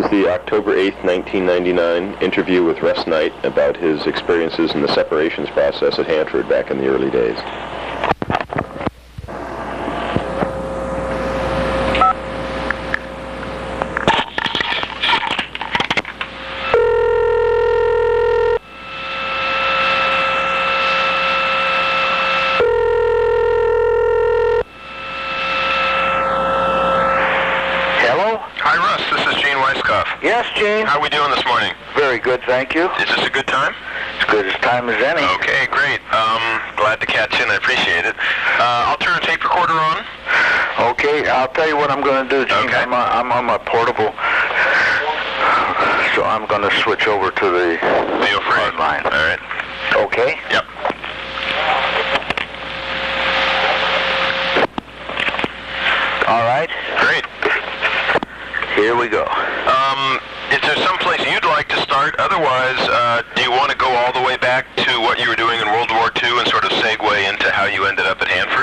the October 8th, 1999 interview with Russ Knight about his experiences in the separations process at Hanford back in the early days. Yes, Gene. How are we doing this morning? Very good, thank you. Is this a good time? As good as time as any. Okay, great. Glad to catch you, and I appreciate it. I'll turn the tape recorder on. Okay, I'll tell you what I'm going to do, Gene. Okay. I'm on my portable, so I'm going to switch over to the hard line. All right. Okay? Yep. All right. Great. Here we go. Is there some place you'd like to start? Otherwise, do you want to go all the way back to what you were doing in World War II and sort of segue into how you ended up at Hanford?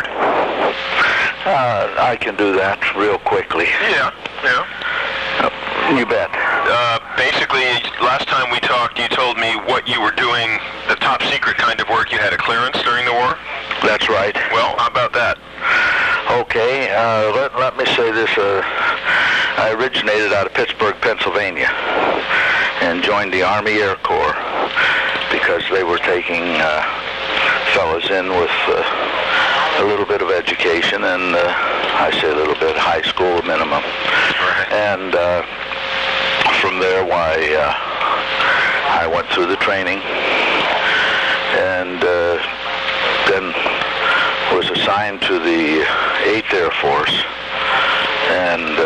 I can do that real quickly. Yeah. You bet. Basically, last time we talked, you told me what you were doing, the top secret kind of work. You had a clearance during the war? That's right. Well, how about that? Okay, let me say this. I originated out of Pittsburgh, Pennsylvania, and joined the Army Air Corps because they were taking fellas in with a little bit of education, and I say a little bit, high school minimum. Right. And from there, I went through the training, and then was assigned to the 8th Air Force, and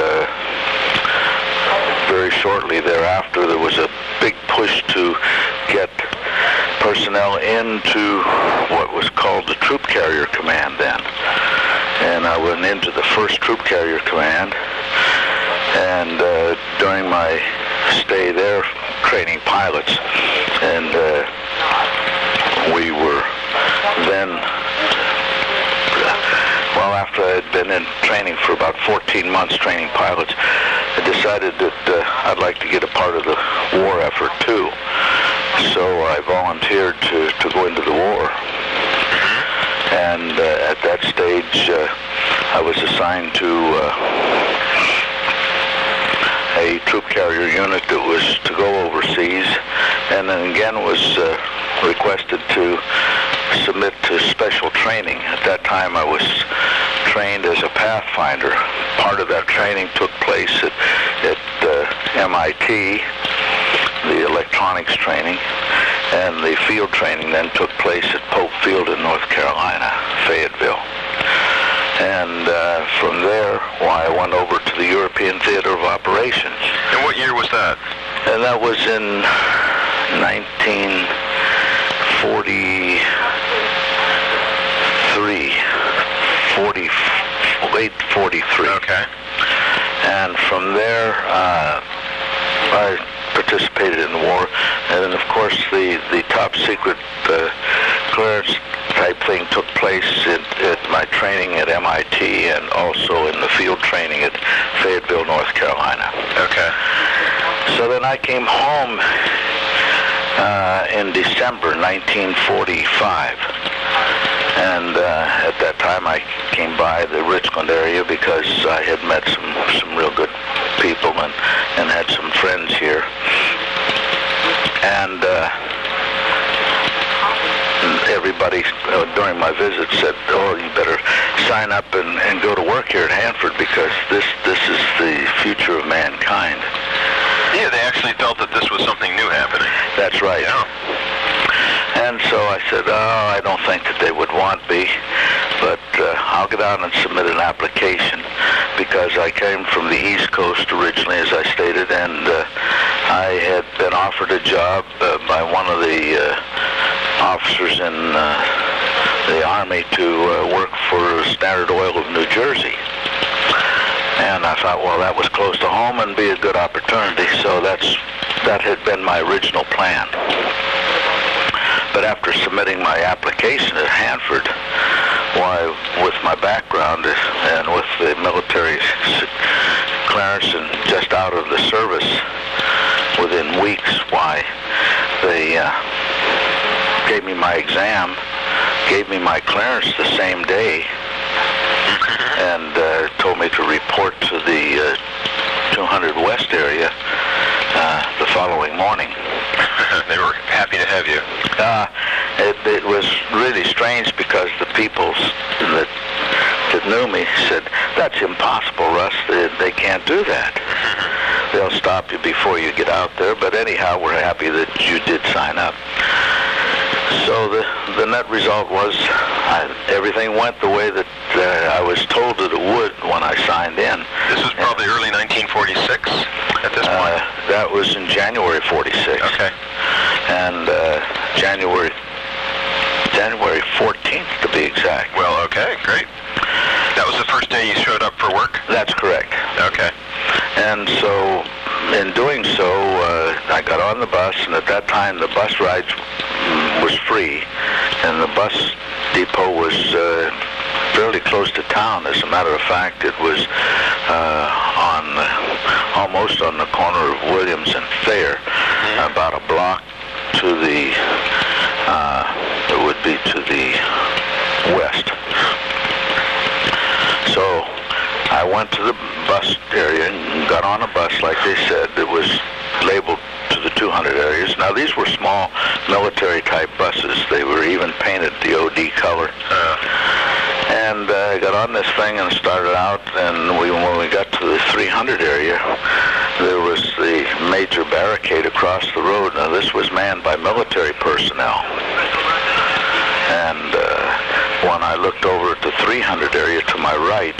very shortly thereafter there was a big push to get personnel into what was called the Troop Carrier Command then. And I went into the 1st Troop Carrier Command, and during my stay there, training pilots, and we were then, well, after I had been in training for about 14 months training pilots, I decided that I'd like to get a part of the war effort too. So I volunteered to go into the war. And at that stage, I was assigned to a troop carrier unit that was to go overseas, and then again was requested to submit to special training. At that time I was trained as a Pathfinder. Part of that training took place at MIT, the electronics training, and the field training then took place at Pope Field in North Carolina, Fayetteville. And from there, I went over to the European Theater of Operations. And what year was that? And that was in 1943, late 43. Okay. And from there, I participated in the war. And then, of course, the top secret clearance type thing took place at my training at MIT and also in the field training at Fayetteville, North Carolina. Okay. So then I came home in December 1945. And at that time I came by the Richland area because I had met some real good people and had some friends here. And everybody during my visit said, "Oh, you better sign up and go to work here at Hanford because this is the future of mankind." Yeah, they actually felt that this was something new happening. That's right. Yeah. And so I said, "Oh, I don't think that they would want me, but I'll get out and submit an application," because I came from the East Coast originally, as I stated, and I had been offered a job by one of the officers in the Army to work for Standard Oil of New Jersey. And I thought, well, that was close to home and be a good opportunity, so that had been my original plan. But after submitting my application at Hanford, why, with my background and with the military clearance and just out of the service, within weeks. Why, they gave me my exam, gave me my clearance the same day, and told me to report to the 200 West area the following morning. They were happy to have you. It was really strange because the people that knew me said, "That's impossible, Russ. They can't do that. They'll stop you before you get out there." But anyhow, we're happy that you did sign up. So the net result was everything went the way that I was told that it would when I signed in. This was probably early 1946 at this point? That was in January 46. Okay. And January 14th, to be exact. Well, okay, great. That was the first day you showed up for work? That's correct. Okay. And so, in doing so, I got on the bus, and at that time the bus ride was free, and the bus depot was fairly close to town. As a matter of fact, it was almost on the corner of Williams and Thayer, about a block to the west. So I went to the bus area and got on a bus, like they said. It was labeled to the 200 areas. Now, these were small military-type buses. They were even painted the OD color. And I got on this thing and started out, and when we got to the 300 area, there was the major barricade across the road. Now, this was manned by military personnel. And when I looked over at the 300 area to my right,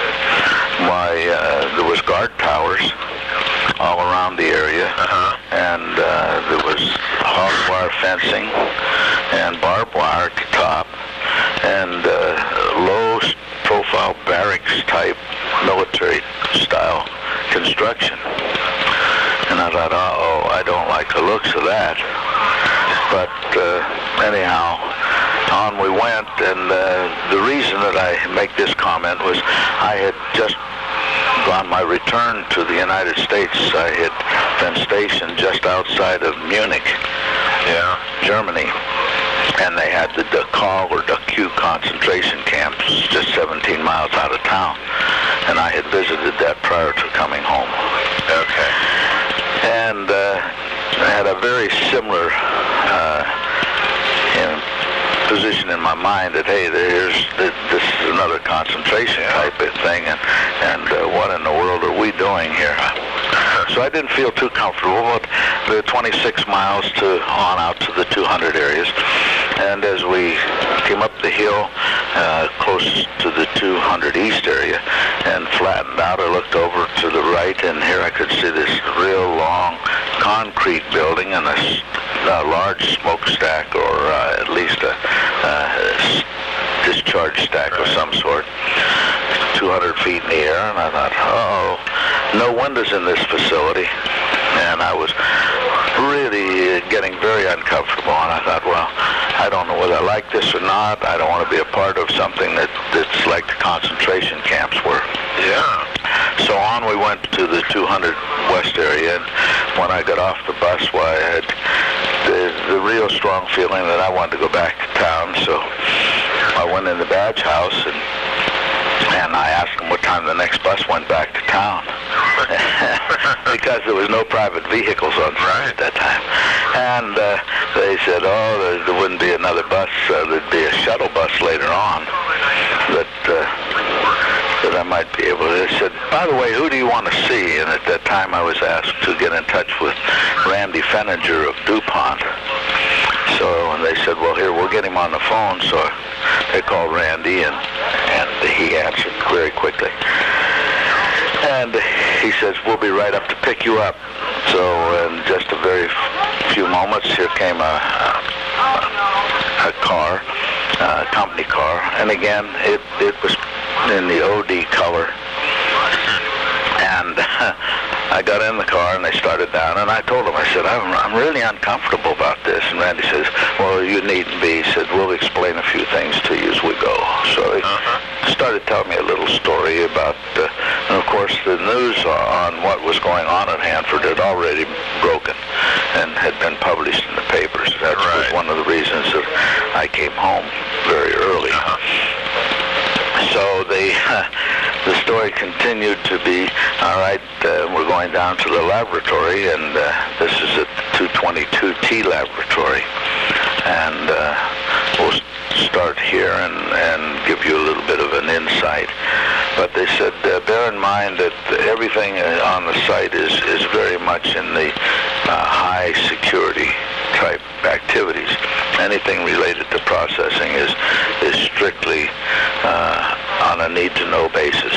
there was guard towers all around the area, and there was hog wire fencing and barbed wire at the top, and low-profile barracks-type military-style construction. And I thought, uh-oh, I don't like the looks of that. But anyhow, on we went, and the reason that I make this comment was I had just on my return to the United States, I had been stationed just outside of Munich, Germany, and they had the Dachau or Dachau concentration camps just 17 miles out of town, and I had visited that prior to coming home. Okay. And I had a very similar position in my mind that, hey, this is another concentration type of thing, and what in the world are we doing here? So I didn't feel too comfortable, but the 26 miles on out to the 200 areas, and as we came up the hill close to the 200 East area and flattened out, I looked over to the right, and here I could see this real long concrete building and a large smokestack, or at least a discharge stack of some sort, 200 feet in the air. And I thought, no windows in this facility. And I was really getting very uncomfortable, and I thought, well, I don't know whether I like this or not. I don't want to be a part of something that's like the concentration camps were. Yeah. So on we went to the 200 West area, and when I got off the bus, I had the real strong feeling that I wanted to go back to town. So I went in the badge house, and I asked them what time the next bus went back to town, because there was no private vehicles on site at that time. And they said, there wouldn't be another bus. There'd be a shuttle bus later on that I might be able to. They said, by the way, who do you want to see? And at that time I was asked to get in touch with Randy Fenninger of DuPont. So they said, well, here, we'll get him on the phone. So they called Randy, and he answered very quickly. And he says, we'll be right up to pick you up. So in just a very few moments, here came a car, a company car. And again, it was in the OD color. And I got in the car, and they started down, and I told him, I said, I'm really uncomfortable about this. And Randy says, well, you needn't be. He said, we'll explain a few things to you as we go. So he started telling me a little story about And of course, the news on what was going on at Hanford had already broken and had been published in the papers. That was one of the reasons that I came home very early. So the story continued to be, all right, we're going down to the laboratory, and this is at 222T laboratory. And we'll start here and give you a little bit of an insight. But they said, bear in mind that everything on the site is very much in the high security type activities. Anything related to processing is strictly on a need-to-know basis.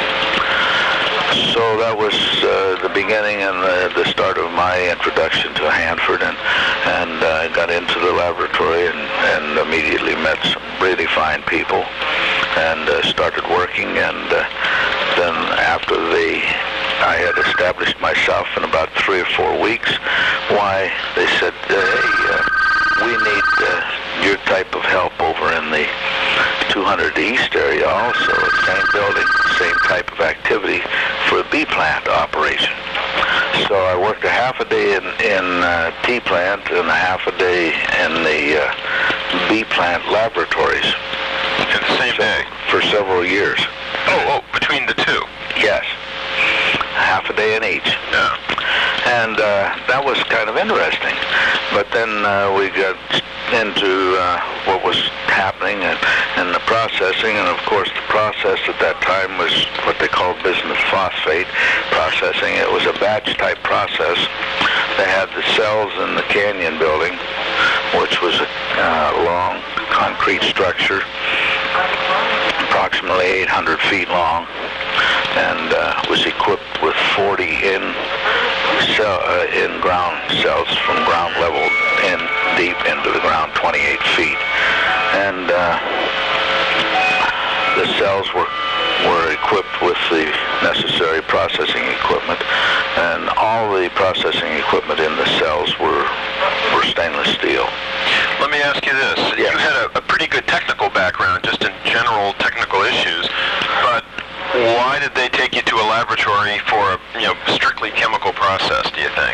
So that was the beginning and the start of my introduction to Hanford, and I got into the laboratory and immediately met some really fine people and started working. And then after I had established myself in about 3 or 4 weeks, why, they said, hey, we need your type of help over in the 200 East area also, same building, same type of activity for a B plant operation. So I worked a half a day in T plant and a half a day in the B plant laboratories. In the same day? For several years. Oh, between the two? Yes. Half a day in each. Yeah. And that was kind of interesting. But then we got into what was happening and the processing, and of course the process at that time was what they called bismuth phosphate processing. It was a batch type process. They had the cells in the Canyon building, which was a long concrete structure, approximately 800 feet long, and was equipped with 40 in-ground cells from ground level in deep into the ground, 28 feet. And the cells were equipped with the necessary processing equipment, and all the processing equipment in the cells were stainless steel. Let me ask you this. Yes. You had a pretty good technical background, just in general technical issues, but why did they take you to a laboratory for a strictly chemical process, do you think?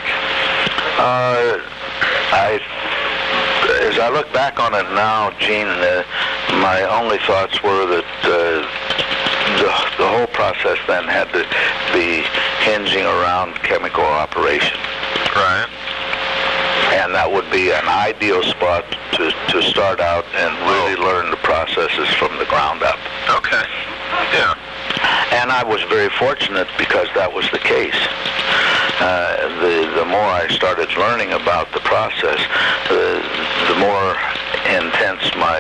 As I look back on it now, Gene, my only thoughts were that the whole process then had to be hinging around chemical operation. Right. And that would be an ideal spot to start out and really learn the processes from the ground up. Okay. Yeah. And I was very fortunate because that was the case. The more I started learning about the process, the more intense my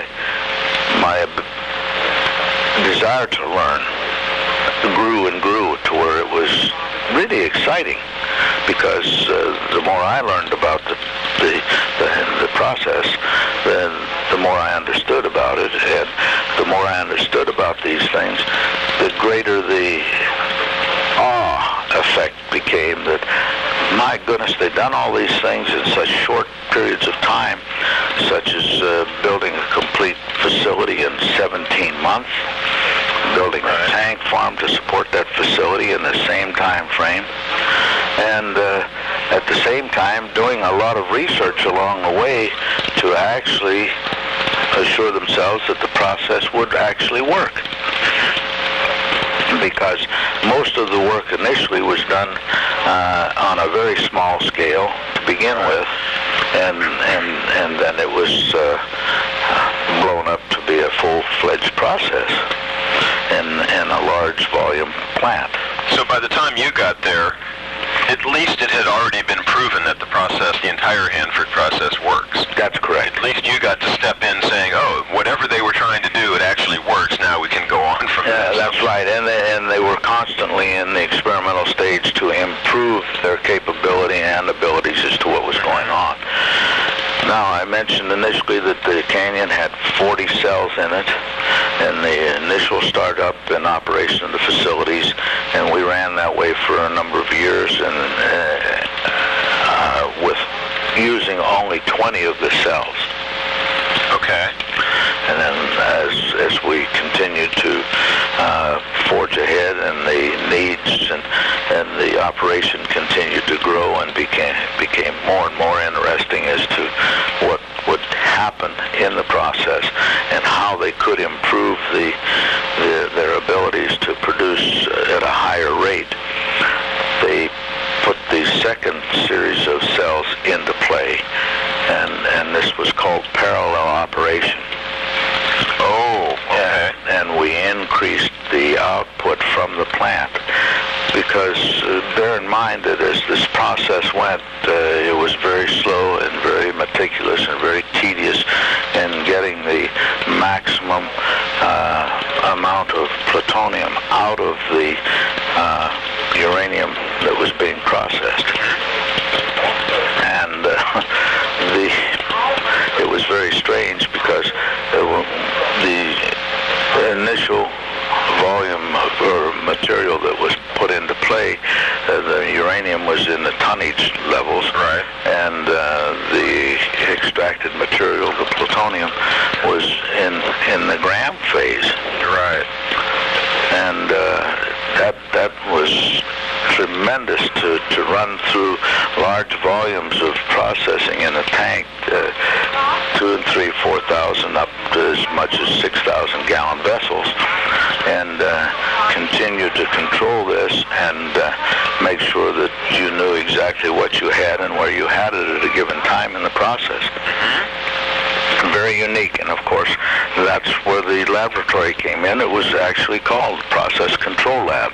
desire to learn grew and grew to where it was really exciting, because the more I learned about the process, then the more I understood about it, and the more I understood about these things, the greater the awe effect became that, my goodness, they've done all these things in such short periods of time, such as building a complete facility in 17 months, building a tank farm to support that facility in the same time frame, and at the same time doing a lot of research along the way to actually assure themselves that the process would actually work. Because most of the work initially was done on a very small scale to begin with, and then it was blown up to be a full-fledged process in a large volume plant. So by the time you got there, at least it had already been proven that the entire Hanford process works. That's correct. At least you got to step in saying, oh, whatever they were trying to do, it actually works. Now we can go on from there. That's right. And they were constantly in the experimental stage to improve their capability and abilities as to what was going on. Now, I mentioned initially that the Canyon had 40 cells in it in the initial startup and operation of the facilities, and we ran that way for a number of years, and with using only 20 of the cells. Okay. And then as we continued to forge ahead and the need the operation continued to grow and became more and more interesting as to what would happen in the process and how they could improve their abilities to produce at a higher rate. They put the second series of cells into play, and this was called parallel operation. Oh, okay. And we increased the output from the plant because bear in mind that as this process went, it was very slow and very meticulous and very tedious in getting the maximum amount of plutonium out of the uranium that was being processed. And it was very strange because the initial volume or material that was put into play, the uranium was in the tonnage levels, right, and the extracted material, the plutonium, was in the gram phase. Right. And that was tremendous to run through large volumes of processing in a tank, 2,000, 3,000, 4,000, up to as much as 6,000 gallon vessels, and continue to control this and make sure that you knew exactly what you had and where you had it at a given time in the process. Very unique, and of course that's where the laboratory came in. It was actually called Process Control Lab.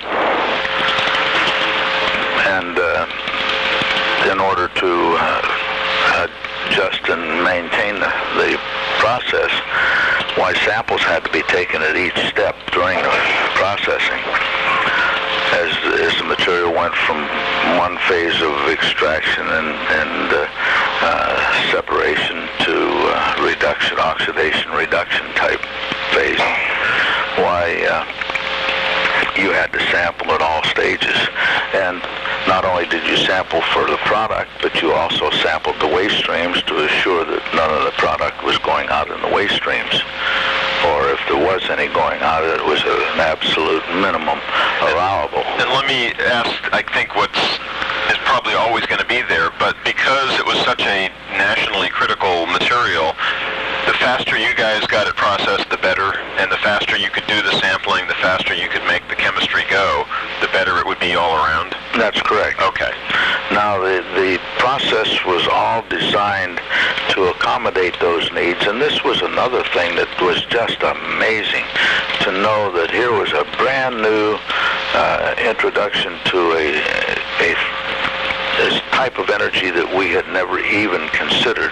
And in order to adjust and maintain the process, why samples had to be taken at each step during the processing as the material went from one phase of extraction and separation to reduction, oxidation, reduction type phase. Why you had to sample at all stages. And not only did you sample for the product, but you also sampled the waste streams to assure that none of the product was going out in the waste streams. Or if there was any going out, it was an absolute minimum allowable. And let me ask, I think is probably always going to be there, but because it was such a nationally critical material, the faster you guys got it processed, the better, and the faster you could do the sampling, the faster you could make the chemistry go, the better it would be all around? That's correct. Okay. Now, the process was all designed to accommodate those needs, and this was another thing that was just amazing to know that here was a brand new introduction to a type of energy that we had never even considered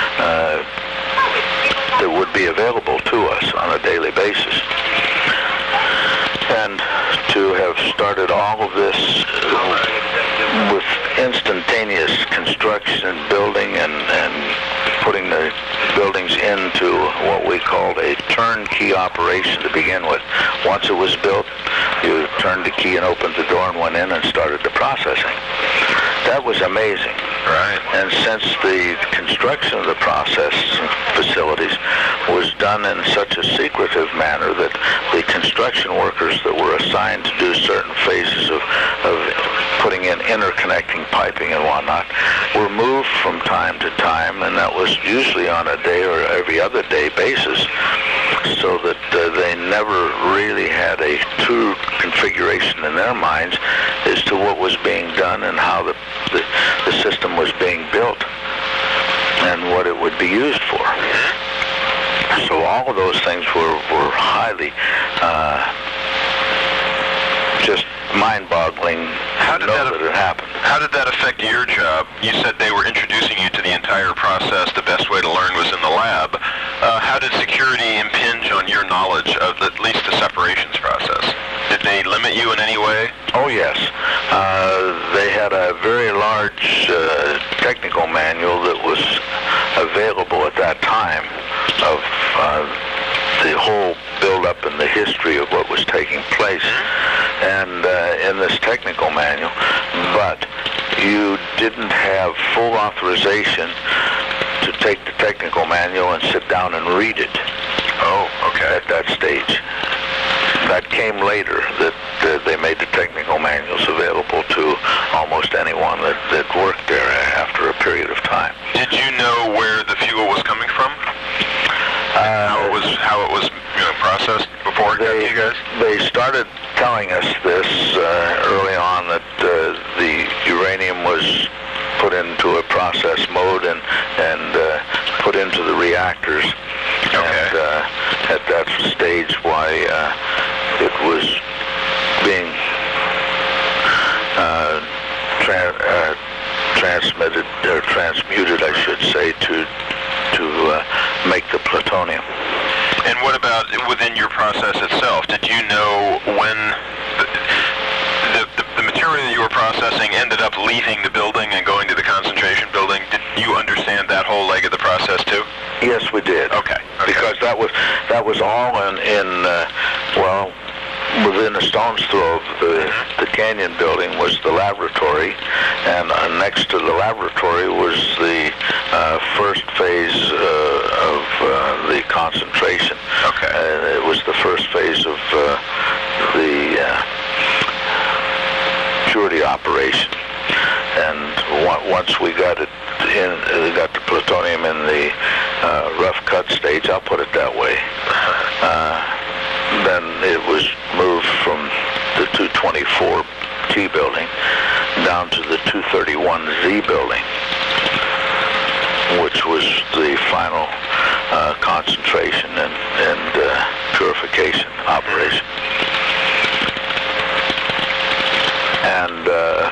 that would be available to us on a daily basis. And to have started all of this with instantaneous construction, building, and putting the buildings into what we called a turnkey operation to begin with. Once it was built, you turned the key and opened the door and went in and started the processing. That was amazing. Right. And since the construction of the process facilities was done in such a secretive manner that the construction workers that were assigned to do certain phases of putting in interconnecting piping and whatnot were moved from time to time, and that was usually on a day or every other day basis, so that they never really had a true configuration in their minds as to what was being done and how the system was being built and what it would be used for. So all of those things were highly just mind-boggling to know that it happened. How did that affect your job? You said they were introducing you to the entire process. The best way to learn was in the lab. How did security impinge on your knowledge of at least the separations process? Did they limit you in any way? Oh, yes. They had a very large technical manual that was available at that time of the whole build-up and the history of what was taking place, and in this technical manual, but you didn't have full authorization to take the technical manual and sit down and read it. Oh, okay. At that stage. That came later, that they made the technical manuals available to almost anyone that worked there after a period of time. Did you know where the fuel was coming from? How it was processed before it got to you guys? They started telling us this early on, that the uranium was put into a process mode and put into the reactors. Okay. And at that stage, why it was being transmitted or transmuted, I should say, to make the plutonium. And what about within your process itself? Did you know when the material that you were processing ended up leaving the building and going to the concentration building? Did you understand that whole leg of the process too? Yes, we did. Okay. Because that was all within a stone's throw of the Canyon building was the laboratory, and next to the laboratory was the first phase of the concentration. Okay. It was the first phase of the purity operation, and once we got it got the plutonium in the rough cut stage, I'll put it that way, then it was moved from the 224T building down to the 231Z building, which was the final concentration and purification operation. And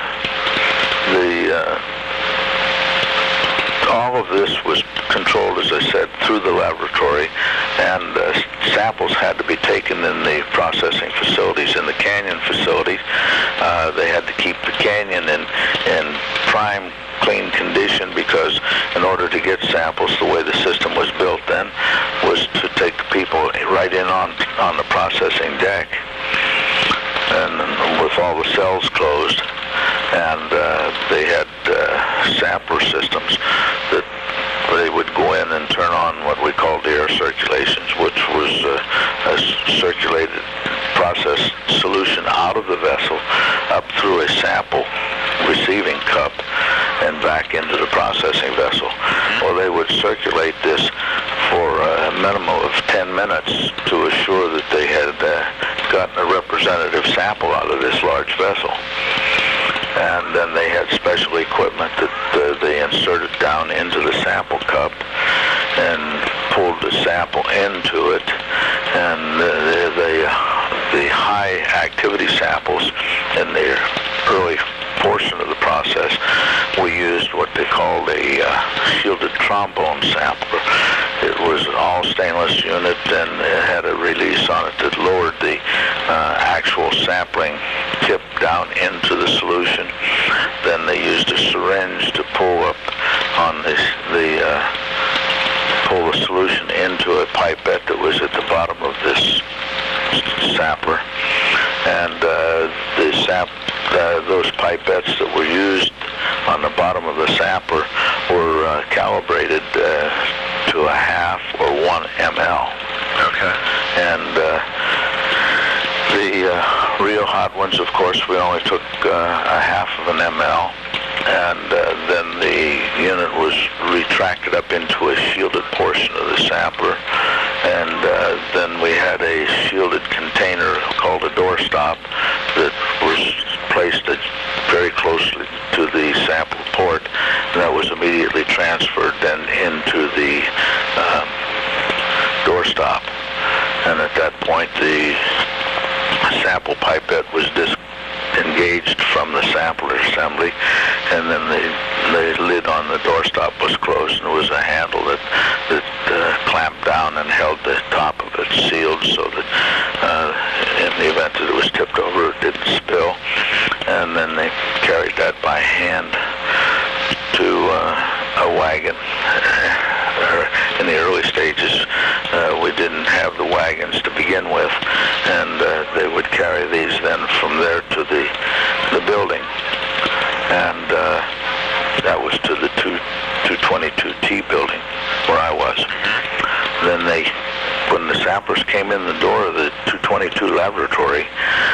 all of this was controlled, as I said, through the laboratory, and samples had to be taken in the processing facilities, in the Canyon facilities. They had to keep the Canyon in prime, clean condition, because in order to get samples, the way the system was built then was to take the people right in on the processing deck, and with all the cells closed, and they had sampler systems that they would go in and turn on what we called air circulations, which was a circulated process solution out of the vessel up through a sample receiving cup and back into the processing vessel. Well, they would circulate this for a minimum of 10 minutes to assure that they had gotten a representative sample out of this large vessel. And then they had special equipment that they inserted down into the sample cup and pulled the sample into it. And the high activity samples in the early portion of the process, we used what they called a shielded trombone sampler. It was an all stainless unit, and it had a release on it that lowered the actual sampling tip down into the solution. Then they used a syringe to pull up on pull the solution into a pipette that was at the bottom of this sampler, and those pipettes that were used on the bottom of the sampler were calibrated to a half or 1 ml. Okay. And the real hot ones, of course, we only took a half of an ml, and then the unit was retracted up into a shielded portion of the sampler, and then we had a shielded container called a doorstop that was placed very closely to the sample port, and that was immediately transferred then into the doorstop. And at that point, the sample pipette was disengaged from the sampler assembly, and then the lid on the doorstop was closed, and there was a handle that clamped down and held the top of it sealed, so that in the event that it was tipped over, it didn't spill. And then they carried that by hand to a wagon. In the early stages, we didn't have the wagons to begin with, and they would carry these then from there to the building, and that was to the 222T building where I was. Then when the samplers came in the door of the 222 laboratory,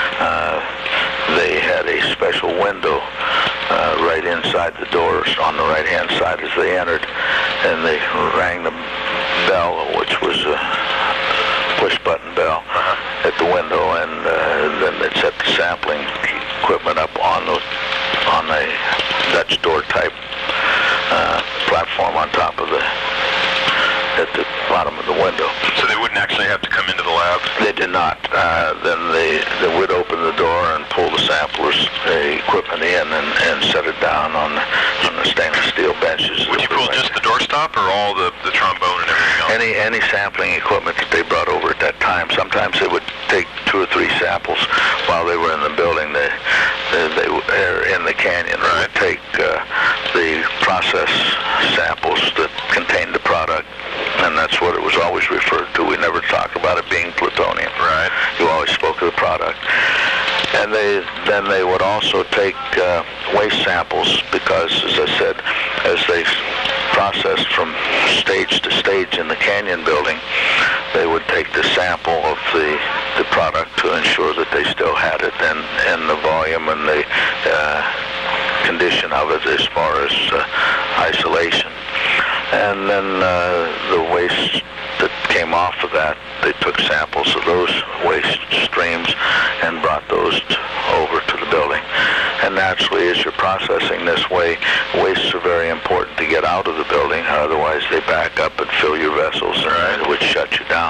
they had a special window right inside the doors on the right-hand side as they entered, and they rang the bell, which was a push-button bell at the window, and then they'd set the sampling equipment up on the Dutch door type platform on top of at the bottom of the window. So they wouldn't actually have to come into the lab? They did not. Then they would open the door and pull the samplers' equipment in and set it down on the stainless steel benches. Would you pull just the doorstop or all the trombone and everything else? Any sampling equipment that they brought over at that time. Sometimes they would take 2 or 3 samples while they were in the building. They were in the canyon. They would take the process samples that contained the product, and that's what it was always referred to. We never talk about it being plutonium. Right. You always spoke of the product. And then they would also take waste samples because, as I said, as they processed from stage to stage in the canyon building, they would take the sample of the product to ensure that they still had it and the volume and the condition of it as far as isolation. And then the waste that came off of that, they took samples of those waste streams and brought those over to the building. And naturally, as you're processing this way, wastes are very important to get out of the building. Otherwise, they back up and fill your vessels, and it would shut you down.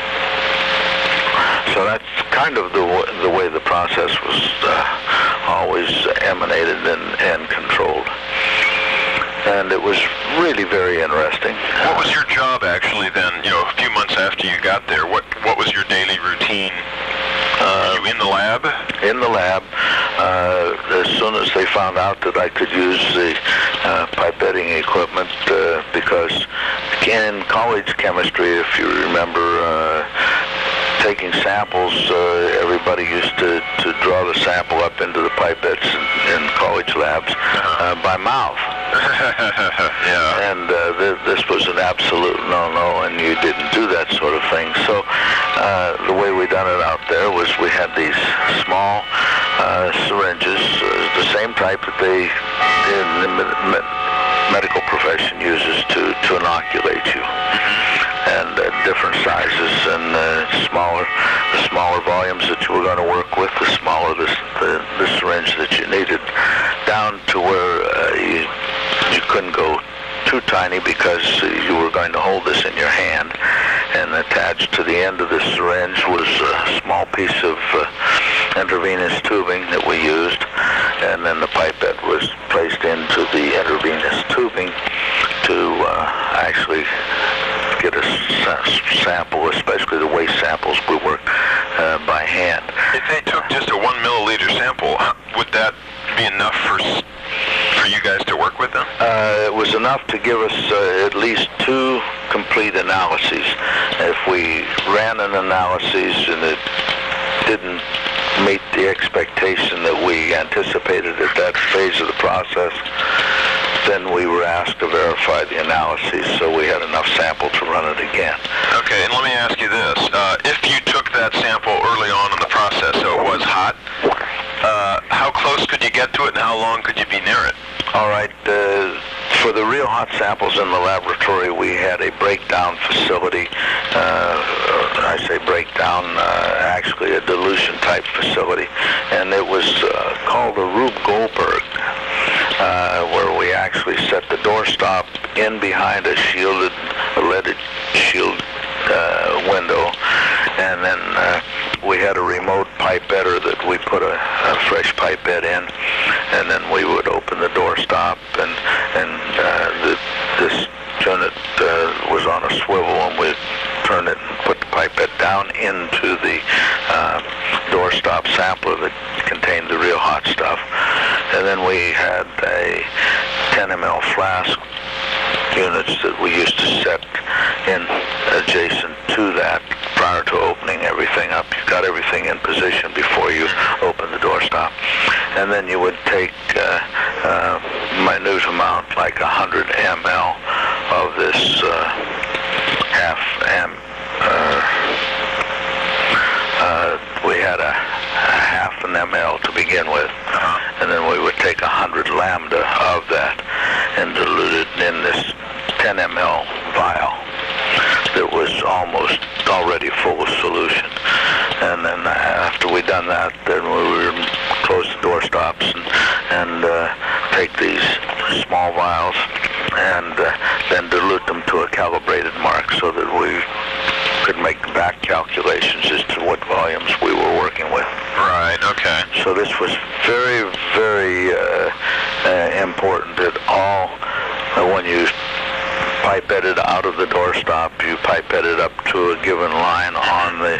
So that's kind of the way the process was always emanated and controlled. And it was really very interesting. What was your job actually then, a few months after you got there? What was your daily routine? Were you in the lab? In the lab. As soon as they found out that I could use the pipetting equipment, because in college chemistry, if you remember, taking samples, everybody used to draw the sample up into the pipettes in college labs by mouth. Yeah. And this was an absolute no-no, and you didn't do that sort of thing. So the way we done it out there was we had these small syringes, the same type that they in the medical profession uses to inoculate you. And different sizes, and the smaller volumes that you were going to work with, the smaller the syringe that you needed, down to where you couldn't go too tiny because you were going to hold this in your hand, and attached to the end of the syringe was a small piece of intravenous tubing that we used, and then the pipette was placed into the intravenous tubing to actually get a sample, especially the waste samples. We work by hand. If they took just a 1 milliliter sample, would that be enough for you guys to work with them? It was enough to give us at least 2 complete analyses. If we ran an analysis and it didn't meet the expectation that we anticipated at that phase of the process, then we were asked to verify the analyses, so we had enough sample to run it again. Okay, and let me ask you this. If you took that sample early on in the process, so it was hot, how close could you get to it, and how long could you be near it? All right, for the real hot samples in the laboratory, we had a breakdown facility. I say breakdown, actually a dilution type facility, and it was called the Rube Goldberg, where we actually set the doorstop in behind a leaded shield window, and then we had a remote pipetter that we put a fresh pipette in, and then we would open the doorstop, and this unit was on a swivel, and we'd turn it and put the pipette down into the doorstop sampler that contained the real hot stuff. And then we had a 10 ml flask units that we used to set in adjacent to that prior to opening everything up. You got everything in position before you open the doorstop. And then you would take a minute amount, like 100 ml of this had a half an ml to begin with, and then we would take 100 lambda of that and dilute it in this 10 ml vial that was almost already full of solution. And then after we done that, then we would close the door stops and take these small vials and then dilute them to a calibrated mark so that we could make back calculations as to what volumes we were working with. Right, okay. So this was very, very important at all. When you pipette it out of the doorstop, you pipette it up to a given line on the...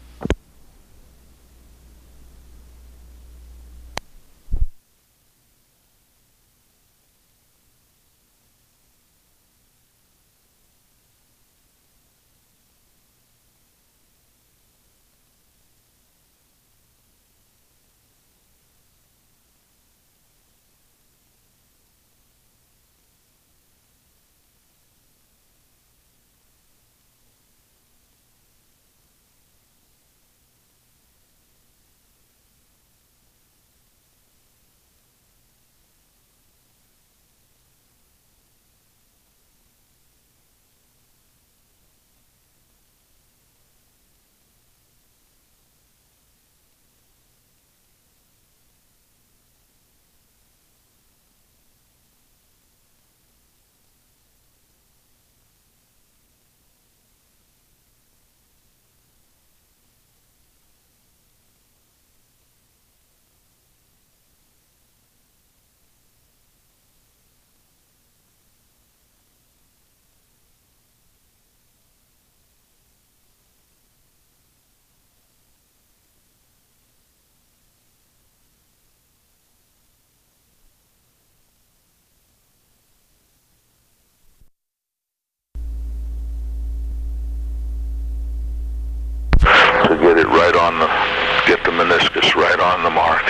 to get it right on the, get the meniscus right on the mark.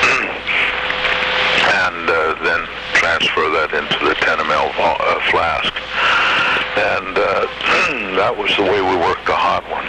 And then transfer that into the 10 ml flask. And that was the way we worked the hot ones.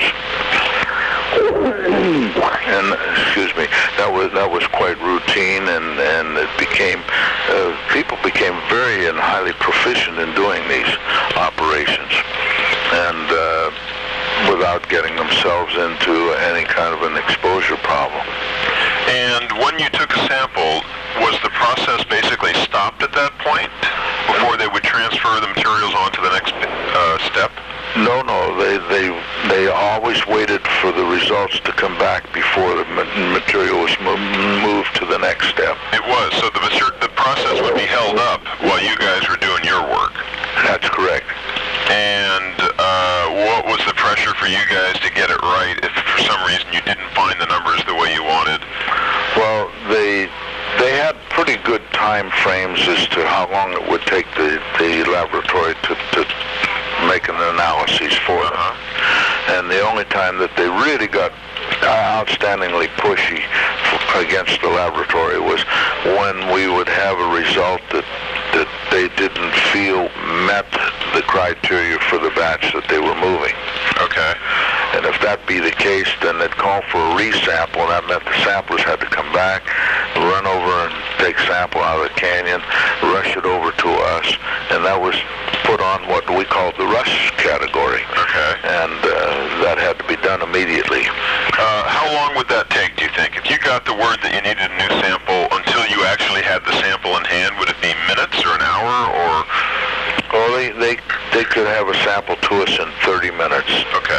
And excuse me, that was quite routine, and it became people became very and highly proficient in doing these operations, and without getting themselves into any kind of an exposure problem. And when you took a sample, was the process basically stopped at that point before they would transfer the materials on to the next step? No, they always waited for the results to come back before the material was moved to the next step. It was, so the process would be held up while you guys were doing your work. That's correct. And what was the pressure for you guys to get it right if for some reason you didn't find the numbers the way you wanted? Well, they had pretty good time frames as to how long it would take the laboratory to make an analysis for them. And the only time that they really got outstandingly pushy against the laboratory was when we would have a result that they didn't feel met the criteria for the batch that they were moving. Okay. And if that be the case, then they'd call for a resample, and that meant the samplers had to come back, run over and take sample out of the canyon, rush it over to us, and that was put on what we called the rush category. Okay. And that had to be done immediately. How long would that take, do you think? If you got the word that you needed a new sample until you actually had the sample in hand, would it be minutes or an hour or? Well, they could have a sample to us in 30 minutes. Okay.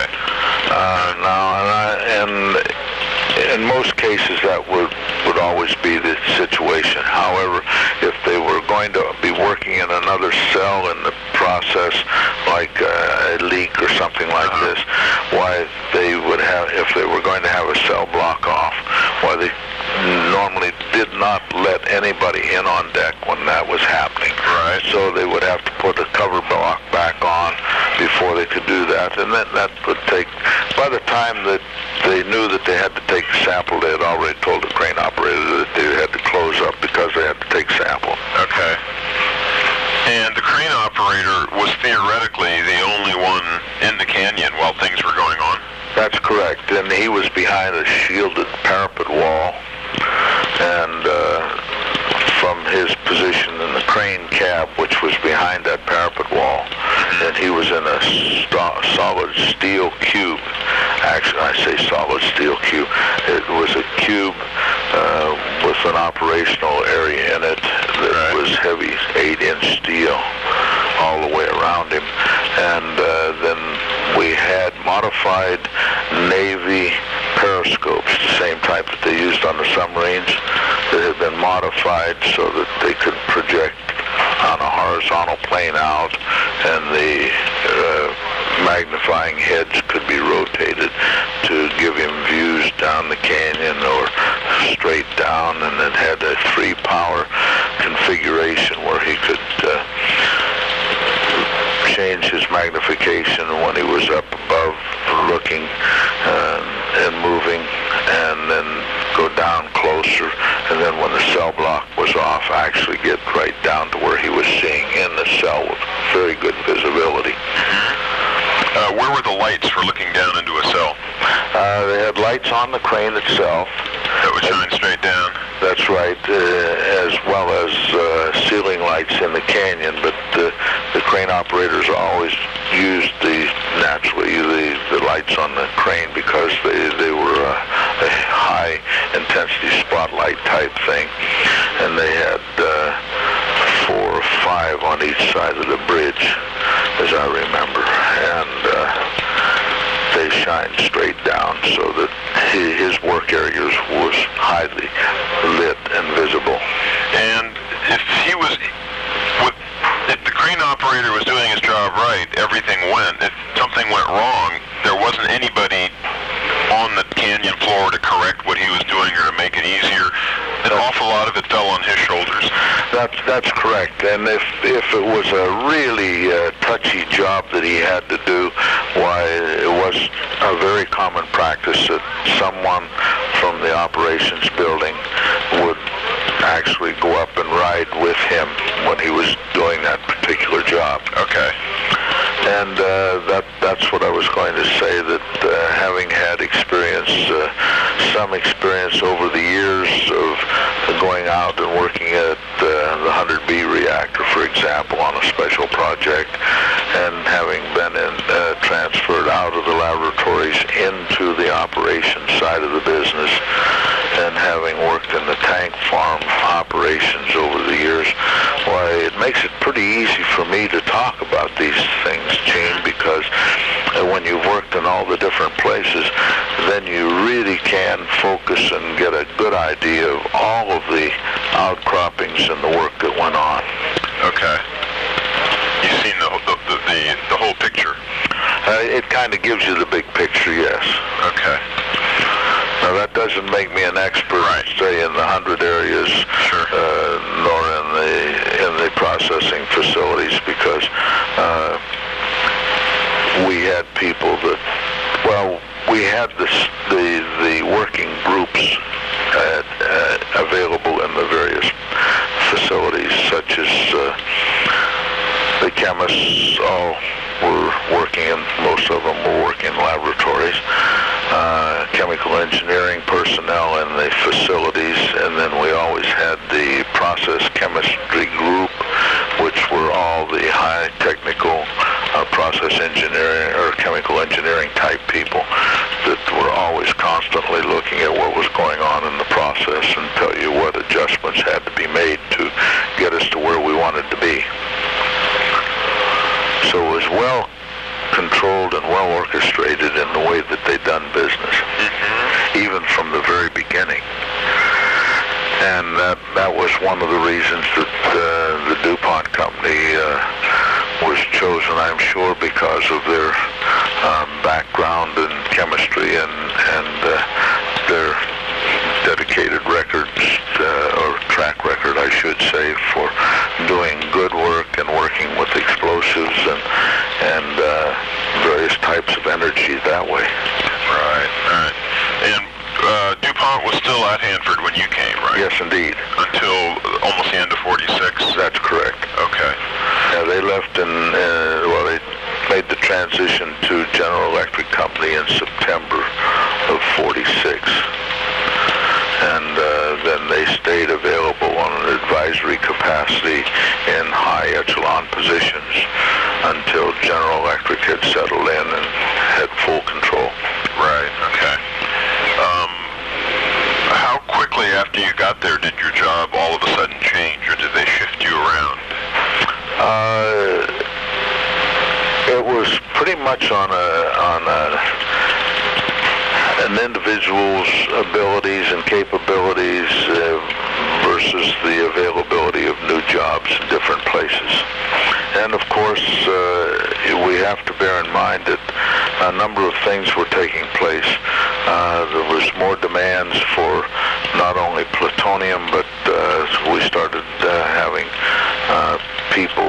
And in most cases that would always be the situation. However, if they were going to be working in another cell in the process, like a leak or something like this, why they would have, if they were going to have a cell block off, why they normally did not let anybody in on deck when that was happening. Right. So they would have to put a cover block back on before they could do that, and then that would take, by the time that they knew that they had to take the sample, they had already told the crane operator that they had to close up because they had to take sample. Okay. And the crane operator was theoretically the only one in the canyon while things were going on? That's correct. And he was behind a shielded parapet wall, and from his position in the crane cab, which was behind that parapet wall, and he was in a solid steel cube. Actually, I say solid steel cube. It was a cube with an operational area in it that was heavy 8-inch steel all the way around him. And then we had modified Navy periscopes, the same type that they used on the submarines, that had been modified so that they could project on a horizontal plane out, and the magnifying heads could be rotated to give him views down the canyon or straight down, and it had a free power configuration where he could change his magnification when he was up above looking and moving, and then go down closer, and then when the cell block was off, actually get right down to where he was seeing in the cell with very good visibility. Where were the lights for looking down into a cell? They had lights on the crane itself. That would shine straight down? That's right, as well as ceiling lights in the canyon, but the crane operators always used the lights on the crane because they were a high intensity spotlight type thing, and they had 4 or 5 on each side of the bridge, as I remember, and they shined straight down so that his work areas was highly lit and visible. And if the crane operator was doing his job right, everything went. If something went wrong, there wasn't anybody on the canyon floor to correct what he was doing or to make it easier. An awful lot of it fell on his shoulders. That's correct. And if it was a really touchy job that he had to do, why, it was a very common practice that someone from the operations building would actually go up and ride with him when he was doing that particular job. Okay. And that's what I was going to say, that having had some experience over the years of going out and working at the 100B reactor, for example, on a special project, and having been transferred out of the laboratories into the operations side of the business, and having worked in the tank farm operations over the years, why, it makes it pretty easy for me to talk about these things, Gene, because when you've worked in all the different places, then you really can focus and get a good idea of all of the outcroppings and the work that went on. Okay. You've seen the whole picture? It kind of gives you the big picture, yes. Okay. Now, that doesn't make me an expert, say, in the 100 areas, sure. Nor in the processing facilities, because we had people that, well, we had the working groups available in the various facilities, such as the chemists all were working, and most of them were working in laboratories, chemical engineering personnel in the facilities, and then we always had the process chemistry group, which were all the high technical process engineering or chemical engineering type people that were always constantly looking at what was going on in the process and tell you what adjustments had to be made to get us to where we wanted to be. So it was well controlled and well orchestrated in the way that they'd done business, even from the very beginning. And that was one of the reasons that the DuPont company was chosen, I'm sure, because of their background in chemistry and their dedicated records, or track record, I should say, for doing good work and working with explosives and various types of energy that way. Right. And DuPont was still at Hanford when you came, right? Yes, indeed. Until almost the end of 46? That's correct. Okay. Yeah, they left they made the transitioned to General Electric Company in September of '46. And then they stayed available on an advisory capacity in high echelon positions until General Electric had settled in and had full control. Right, okay. How quickly after you got there did your job all of a sudden change, or did they shift you around? It was pretty much on an individual's abilities and capabilities versus the availability of new jobs in different places. And of course, we have to bear in mind that a number of things were taking place. There was more demands for not only plutonium, but we started having people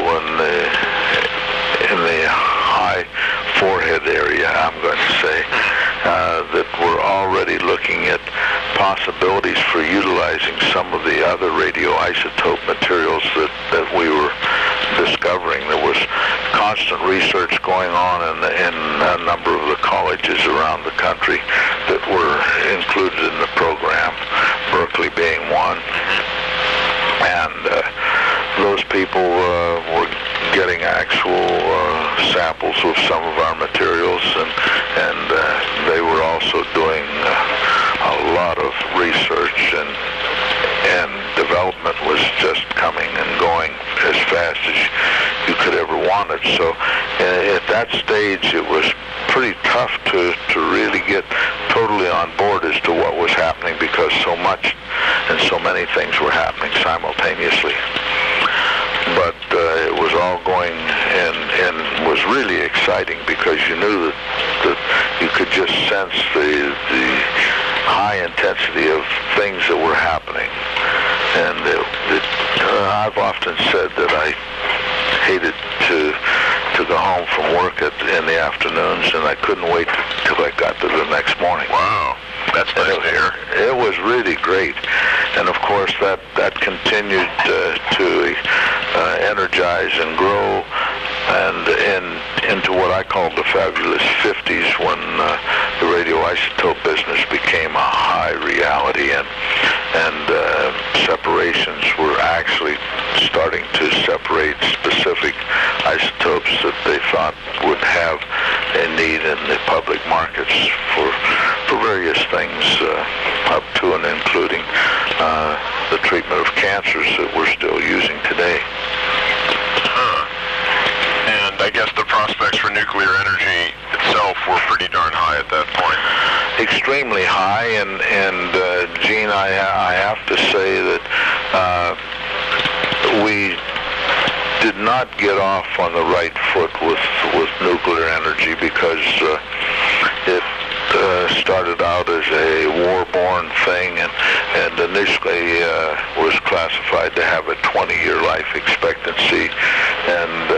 in the high forehead area, I'm going to say, that were already looking at possibilities for utilizing some of the other radioisotope materials that we were discovering. There was constant research going on in a number of the colleges around the country that were included in the program, Berkeley being one. And those people were getting actual samples of some of our materials, and they were also doing a lot of research, and development was just coming and going as fast as you could ever want it. So at that stage, it was pretty tough to really get totally on board as to what was happening, because so much and so many things were happening simultaneously. But it was all going and was really exciting, because you knew that you could just sense the high intensity of things that were happening. And I've often said that I hated to go home from work in the afternoons, and I couldn't wait till I got to the next morning. Wow. That's nice to hear. It was really great. And of course that continued to energize and grow and into what I call the fabulous 50s, when the radioisotope business became a high reality, and separations were actually starting to separate specific isotopes that they thought would have a need in the public markets for various things, up to and including the treatment of cancers that we're still using today. And I guess the prospects for nuclear energy itself were pretty darn high at that point. Extremely high, and Gene, I have to say that we did not get off on the right foot with nuclear energy, because it started out as a war-born thing, and initially was classified to have a 20-year life expectancy, and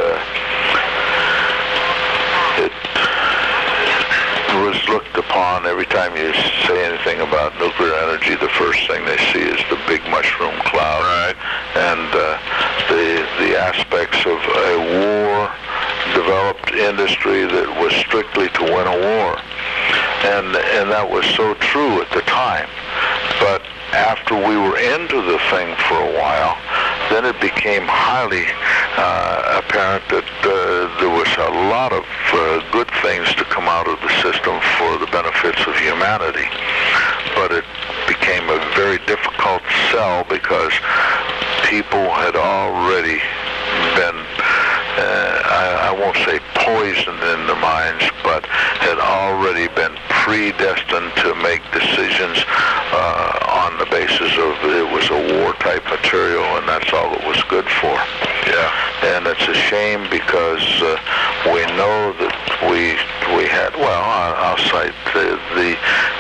it was looked upon, every time you say anything about nuclear energy, the first thing they see is the big mushroom cloud. Right. And the aspects of a war-developed industry that was strictly to win a war. And that was so true at the time. But after we were into the thing for a while, then it became highly apparent that there was a lot of good things to come out of the system for the benefits of humanity. But it became a very difficult sell, because people had already been, I won't say poisoned in their minds, but had already been predestined to make decisions on the basis of it was a war-type material, and that's all it was good for. Yeah. And it's a shame, because we know that we had, well, I'll cite the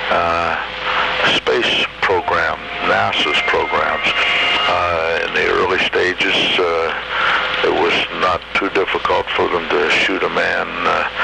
space program, NASA's programs. In the early stages, it was not too difficult for them to shoot a man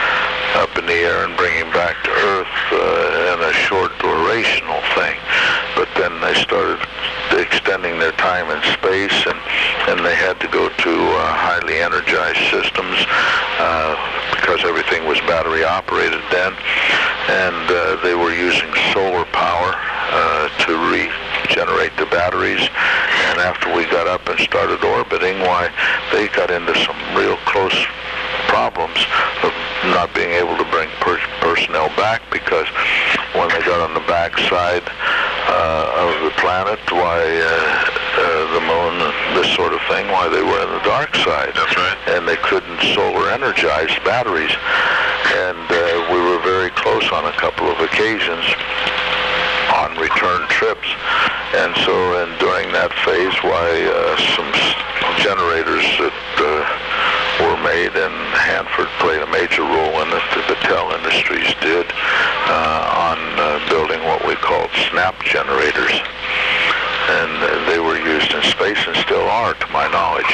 up in the air and bring him back to Earth in a short durational thing. but then they started extending their time in space, and they had to go to highly energized systems because everything was battery operated then, and they were using solar power to regenerate the batteries. And after we got up and started orbiting, why, they got into some real close problems of not being able to bring personnel back, because when they got on the backside of the planet, why the moon, this sort of thing, why they were in the dark side. That's right. And they couldn't solar energize batteries. And we were very close on a couple of occasions on return trips. And so, and during that phase, why some generators that were made, and Hanford played a major role in it. The Battelle Industries did on building what we called snap generators, and they were used in space and still are, to my knowledge.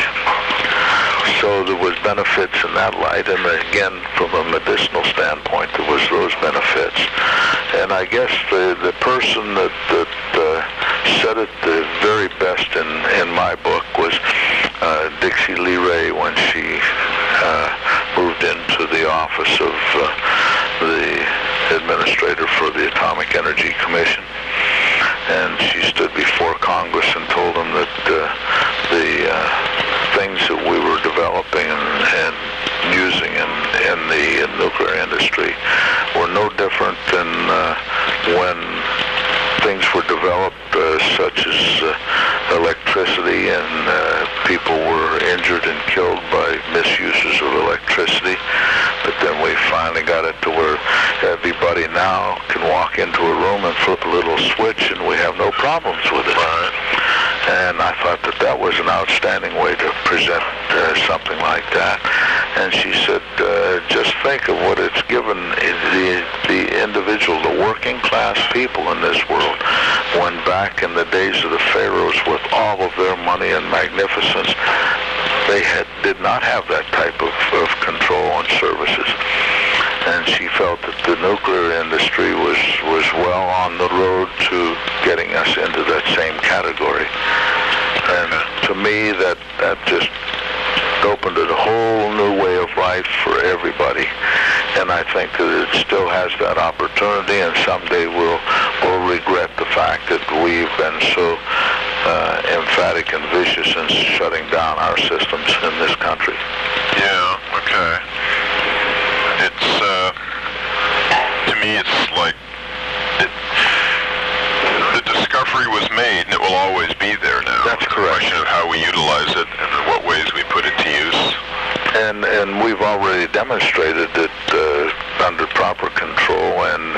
So there was benefits in that light, and again, from a medicinal standpoint, there was those benefits. And I guess the person that said it the very best in my book was Dixie Lee Ray, when she moved into the office of the administrator for the Atomic Energy Commission. And she stood before Congress and told them that the things that we were developing and using in the nuclear industry were no different than when things were developed, such as electricity, and people were injured and killed by misuses of electricity. But then we finally got it to where everybody now can walk into a room and flip a little switch, and we have no problems with it. And I thought that was an outstanding way to present something like that. And she said, just think of what it's given the individual, the working class people in this world, when back in the days of the pharaohs with all of their money and magnificence, they did not have that type of control and services. And she felt that the nuclear industry was well on the road to getting us into that same category. And to me, that just opened a whole new way of life for everybody. And I think that it still has that opportunity, and someday we'll regret the fact that we've been so emphatic and vicious in shutting down our systems in this country. Yeah, okay. It's, to me, it's like the discovery was made, and it will always be there now. That's correct. It's a question of how we utilize it and in what ways we put it to use. And we've already demonstrated that under proper control and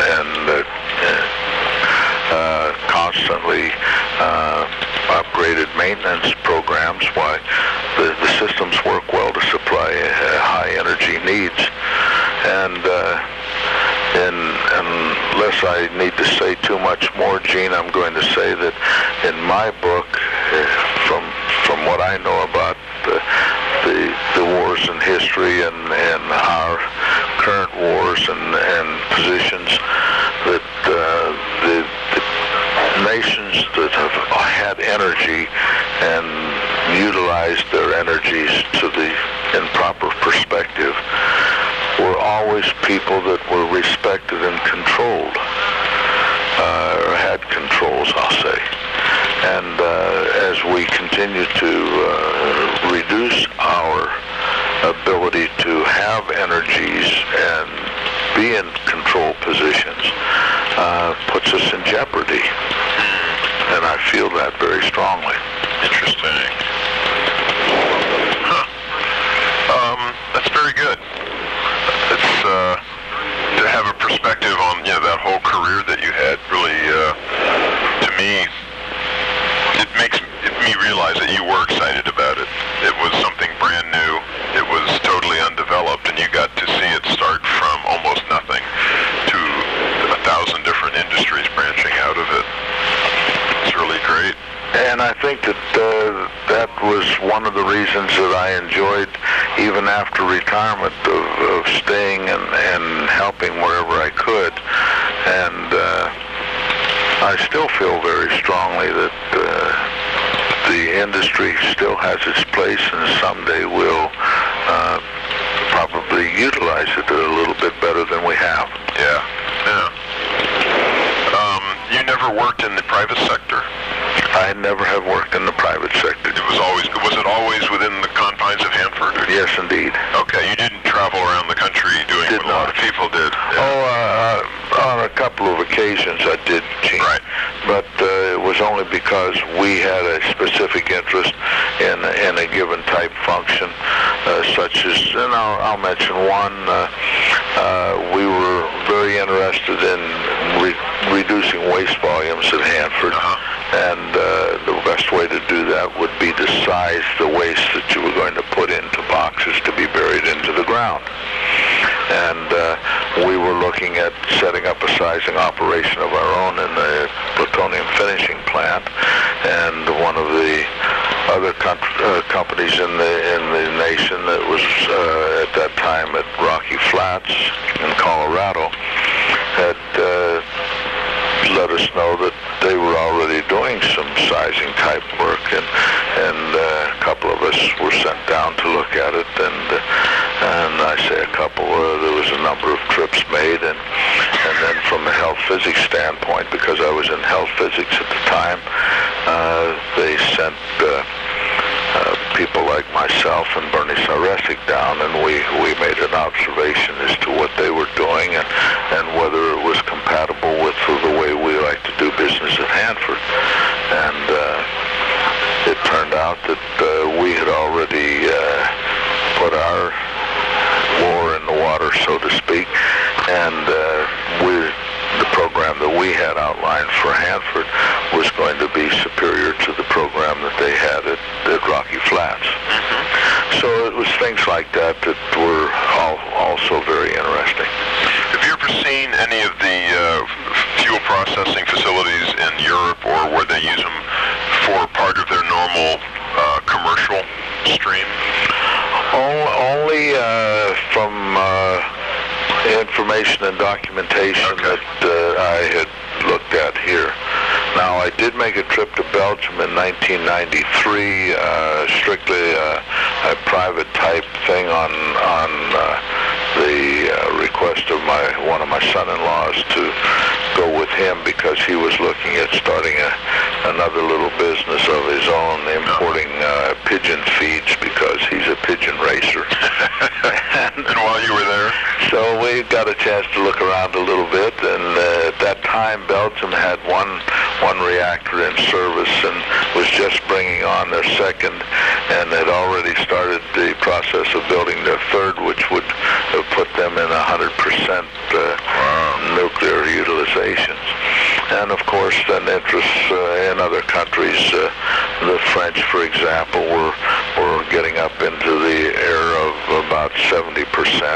constantly upgraded maintenance programs, why the systems work well to supply high energy needs. And unless I need to say too much more, Gene, I'm going to say that in my book, from what I know about the wars in history and our current wars and positions, that the nations that have had energy and utilized their energies to the improper perspective were always people that were respected and controlled, or had controls, I'll say. And as we continue to reduce our ability to have energies and be in control positions, puts us in jeopardy. And I feel that very strongly. Interesting. Huh. That's very good. It's to have a perspective on that whole career that you had. Really, to me, it makes me realize that you were excited about it. It was something brand new. It was totally undeveloped, and you got to see it start from almost nothing to 1,000 different industries branching out of it. It's really great. And I think that that was one of the reasons that I enjoyed, even after retirement, of staying and helping wherever I could. And I still feel very strongly that the industry still has its place and someday will probably utilize it a little bit better than we have. Yeah. You never worked in the private sector? I never have worked in the private sector. Was it always within the confines of Hanford? Yes, indeed. Okay, you didn't travel around the country doing what a lot of people did. Yeah. On a couple of occasions I did, Gene. Right. But it was only because we had a specific interest in a given type function, such as, and I'll mention one, we were very interested in reducing waste volumes at Hanford. And the best way to do that would be to size the waste that you were going to put into boxes to be buried into the ground. And we were looking at setting up a sizing operation of our own in the plutonium finishing plant. And one of the other companies in the nation that was at that time at Rocky Flats in Colorado had let us know that they were already doing some sizing type work, and a couple of us were sent down to look at it, and I say a couple, there was a number of trips made, and then from a health physics standpoint, because I was in health physics at the time, they sent people like myself and Bernie Saresic down, and we made an observation as to what they were doing and whether it was compatible with the way we like to do business at Hanford. And it turned out that we had already put our oar in the water, so to speak, and the program that we had outlined for Hanford was going to be superior to the program that they had at Rocky Flats. So it was things like that that were also very interesting. Have you ever seen any of the fuel processing facilities in Europe, or where they use them for part of their normal commercial stream? Only from information and documentation that I had looked at here. Now, I did make a trip to Belgium in 1993, strictly a private type thing on the request of one of my son-in-laws to go with him, because he was looking at starting another little business of his own, importing pigeon feeds, because he's a pigeon racer. And while you were there? So we got a chance to look around a little bit, and at that time Belgium had one reactor in service and was just bringing on their second, and had already started the process of building their third, which would have put them in 100% nuclear utilizations. And of course, then interests in other countries, the French, for example, were getting up into the area of about 70%,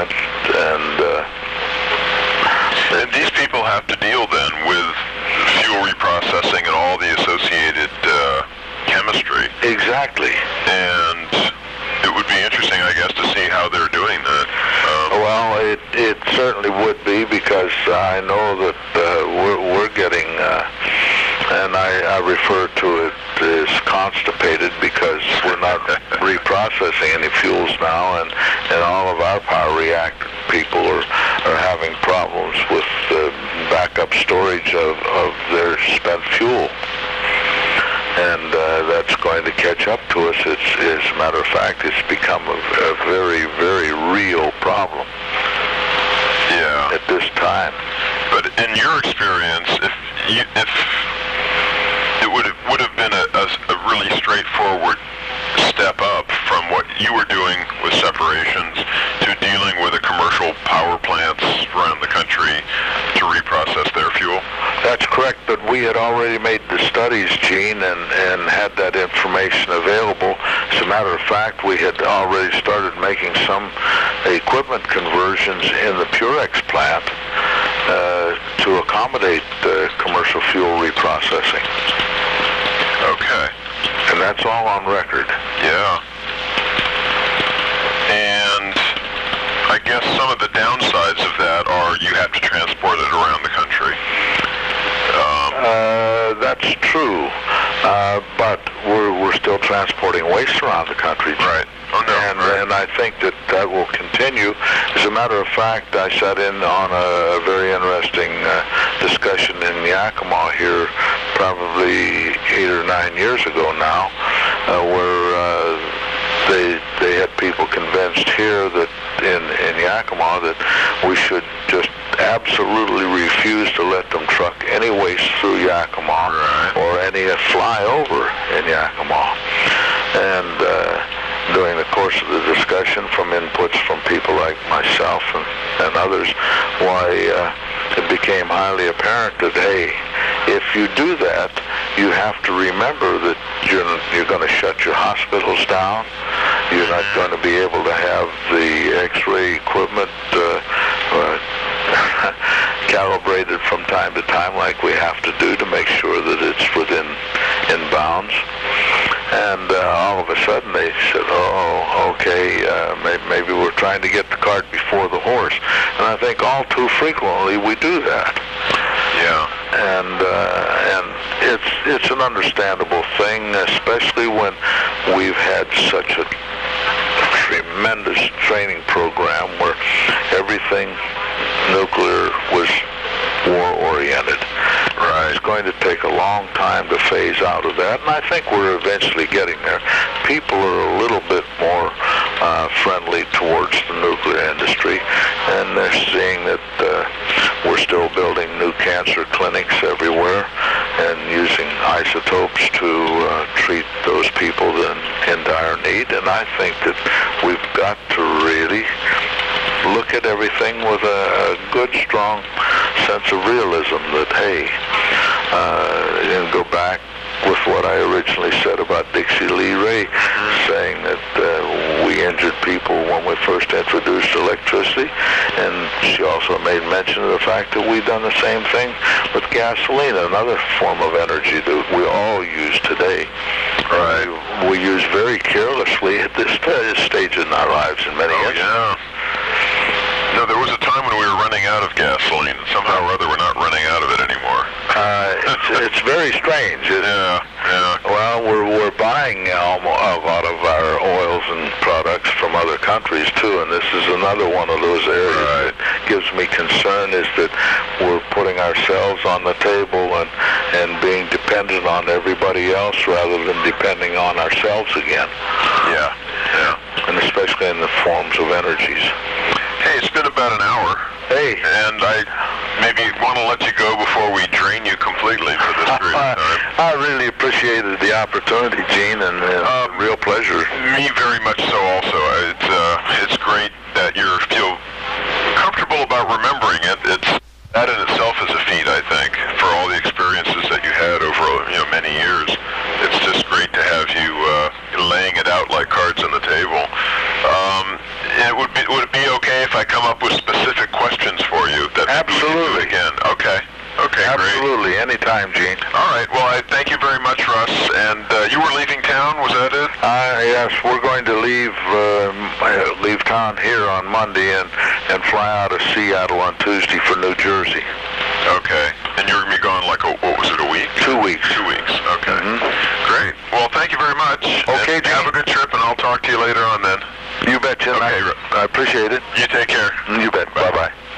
and these people have to deal then with fuel reprocessing and all the associated chemistry. Exactly. And it would be interesting, I guess, to see how they're doing that. Well, it certainly would be, because I know that we're getting, and I refer to it as constipated, because we're not reprocessing any fuels now, and all of our power reactor people are having problems with backup storage of their spent fuel. And that's going to catch up to us. As a matter of fact, it's become a very, very real problem. Yeah. At this time. But in your experience, if it would have been a really straightforward step up from what you were doing with separations to dealing with the commercial power plants around the country to reprocess their fuel? That's correct, but we had already made the studies, Gene, and had that information available. As a matter of fact, we had already started making some equipment conversions in the Purex plant to accommodate commercial fuel reprocessing. Okay. And that's all on record. Yeah. And I guess some of the downsides of that are you have to transport it around the country. That's true, but we're still transporting waste around the country. Right. Oh, no. And I think that will continue. As a matter of fact, I sat in on a very interesting discussion in Yakima here probably 8 or 9 years ago now, where they had people convinced here that in Yakima that we should just absolutely refuse to let them truck any waste through Yakima or any flyover in Yakima. And during the course of the discussion, from inputs from people like myself and others, why it became highly apparent that, hey, if you do that, you have to remember that you're going to shut your hospitals down. You're not going to be able to have the X-ray equipment calibrated from time to time like we have to do to make sure that it's in bounds. And all of a sudden they said, oh, okay, maybe we're trying to get the cart before the horse. And I think all too frequently we do that. Yeah. And it's an understandable thing, especially when we've had such a tremendous training program where everything nuclear was war-oriented. Right. It's going to take a long time to phase out of that, and I think we're eventually getting there. People are a little bit more friendly towards the nuclear industry, and they're seeing that we're still building new cancer clinics everywhere and using isotopes to treat those people in dire need. And I think that we've got to really look at everything with a good, strong sense of realism that, hey, and go back with what I originally said about Dixie Lee Ray, saying that we injured people when we first introduced electricity, and she also made mention of the fact that we've done the same thing with gasoline, another form of energy that we all use today. Right. We use very carelessly at this stage in our lives in many instances. Yeah. No, there was a time when we were running out of gasoline. Somehow or other, we're not running out of it anymore. It's very strange. Yeah. Well, we're buying a lot of our oils and products from other countries too, and this is another one of those areas that gives me concern, is that we're putting ourselves on the table and being dependent on everybody else rather than depending on ourselves again. Yeah. And especially in the forms of energies. Hey, it's been about an hour. Hey. And I maybe want to let you go before we drain you completely for this period of time. I really appreciated the opportunity, Gene, and a real pleasure. Me very much so also. It's great that you feel comfortable about remembering it. That in itself is a feat, I think, for all the experiences that you had over many years. It's just great to have you laying it out like cards on the table. Would it be okay if I come up with specific questions for you? Absolutely. Again. Okay. Absolutely. Great. Anytime, Gene. All right. Well, I thank you very much, Russ. And you were leaving town, was that it? Yes, we're going to leave town here on Monday and fly out of Seattle on Tuesday for New Jersey. Okay. And you're going to be gone like, what was it, a week? 2 weeks. 2 weeks. Okay. Great. Well, thank you very much. Okay, Gene. Have a good trip, and I'll talk to you later on then. You bet, Jim. Okay. I appreciate it. You take care. You bet. Bye-bye.